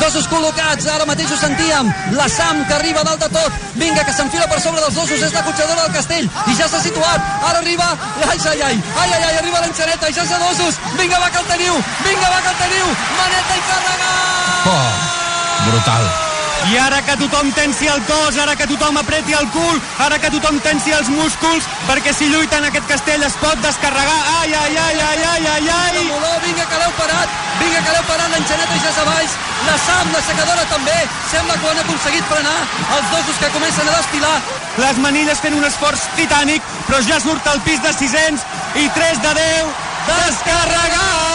dosos col·locats, ara mateix ho sentíem, la Sam que arriba dalt de tot, vinga, que s'enfila per sobre dels dosos, és la cotxadora del castell, i ja s'ha situat, ara arriba, ai, arriba l'enxaneta, i ja s'ha dosos, vinga, va que el teniu, maneta i carregar! Brutal. I ara que tothom tensi el cos, ara que tothom apreti el cul, ara que tothom tensi els músculs, perquè si lluita en aquest castell es pot descarregar. Ai! Vinga, que l'heu parat, l'enxaneta ja és a baix, la Sam, l'aixecadora també, sembla que ho han aconseguit frenar, els dosos que comencen a desfilar. Les manilles fent un esforç titànic, però ja surt al pis de 600 i 3 de 10, descarregat!